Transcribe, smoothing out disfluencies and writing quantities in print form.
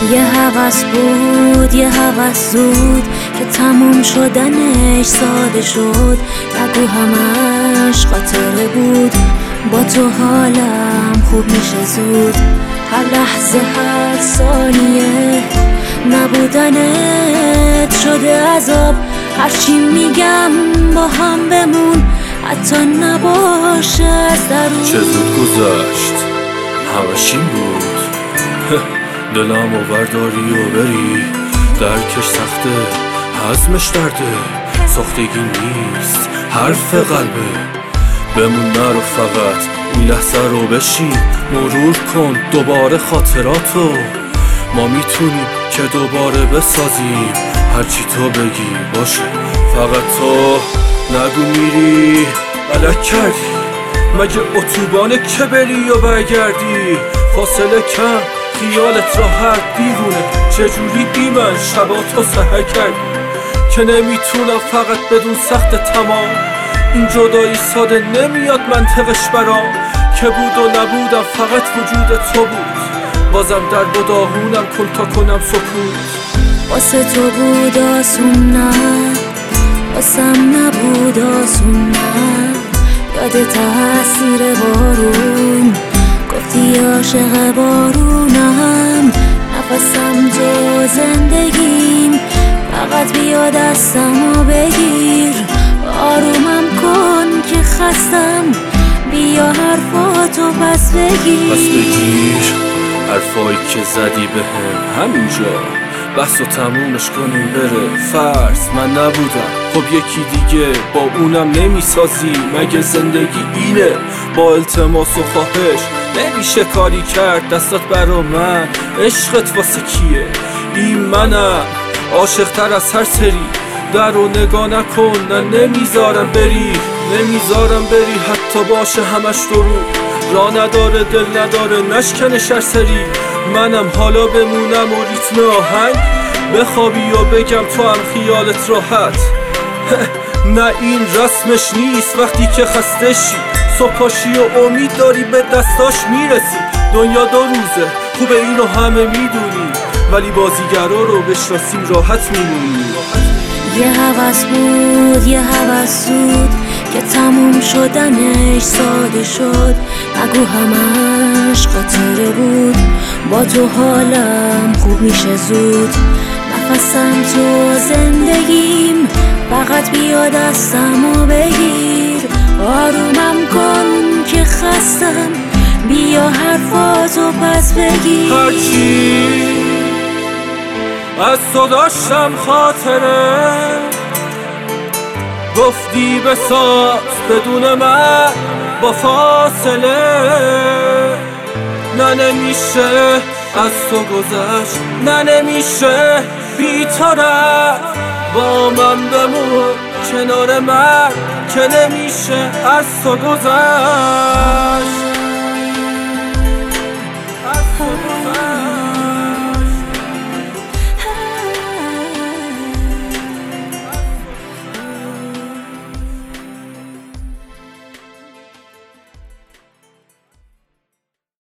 یه هوس بود، یه هوس زود که تموم شدنش ساده شد. نگو همش خاطره بود، با تو حالم خوب میشه زود. هر لحظه هر ثانیه نبودنت شده عذاب. هرچی میگم با هم بمون، حتی نباشه از درون. چه زود گذشت، همش این بود. دلم ورداری و بری، درکش سخته، هضمش درده. ساختگی نیست، حرف قلبه. بمون نرو، فقط این لحظه رو بشین. مرور کن دوباره خاطراتو. ما میتونیم که دوباره بسازیم. هرچی تو بگی باشه، فقط تو نگو میری غلط کردی. مگه اتوبانه که بری و برگردی؟ فاصله کم، خیالت راحت، دیوونه. چجوری بی من شبا تو سحر کردی که نمیتونم فقط بدون سخت تمام. این جدایی ساده نمیاد منطقش برام. که بود و نبودم، فقط وجود تو بود. بازم در و داغونم کن تا کنم سکوت. واسه تو بود آسون نه، واسم نبود آسون نه. یاد تاثیر بارون گفتی عاشق بارونم. نفسم تو زندگیم، فقط بیا دستمو بگیر. آرومم کن که خستم، بیا حرفاتو پس بگیر. حرفایی که زدی بهم همینجا، بحث و تمومش کنیم بره. فرض من نبودم، خب یکی دیگه با اونم نمیسازی. مگه زندگی اینه؟ با التماس و خواهش نمیشه کاری کرد. دستات برا من، عشقت واسه کیه؟ این منم عاشق تر از هر سری. در رو نگاه نکن، نه نمیذارم بری. نمیذارم بری حتی باشه همش درو. راه نداره، دل نداره، نشکنه سری. منم حالا بمونم و ریتم آهنگ بخوابی و بگم تو هم خیالت راحت. نه این رسمش نیست وقتی که خستشی. صبح پاشی و امید داری به دستاش میرسی. دنیا دو روزه، خوبه اینو همه میدونی. ولی بازیگرا رو بشناسیم راحت میمونی. یه هوس بود، یه هوس زود که تموم شدنش ساده شد. نگو همش خاطره بود، با تو حالم خوب میشه زود. نفسم تو زندگیم، فقط بیا دستمو بگیر. آرومم کن که خستم، بیا حرفاتو پس بگیر. هرچی از تو داشتم خاطره، گفتی بساز بدون من با فاصله. نه نمیشه از تو گذشت، نه نمیشه بی تو رفت. با من بمون کنار من که نمیشه از تو گذشت.